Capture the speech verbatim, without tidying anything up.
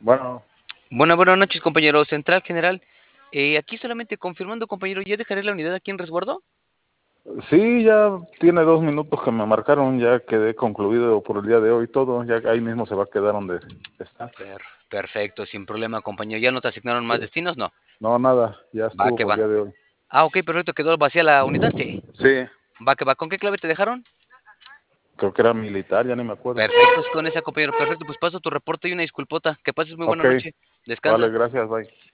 Bueno, Buenas, buenas noches, compañero Central General. Eh, aquí solamente confirmando, compañero, ¿ya dejaré la unidad aquí en resguardo? sí, ya tiene dos minutos que me marcaron, ya quedé concluido por el día de hoy todo, ya ahí mismo se va a quedar donde está. Per- perfecto, sin problema, compañero. ¿Ya no te asignaron Sí. más destinos? No. No, nada, ya Va estuvo que por el va. día de hoy. Ah, ok, perfecto. ¿Quedó vacía la unidad? Sí. Sí, Va que va. ¿Con qué clave te dejaron? creo que era militar, ya ni me acuerdo. Perfecto, es con esa, compañero. Perfecto, pues paso tu reporte y una disculpota. Que pases muy buena Ok, noche. vale, Descansa. gracias, bye.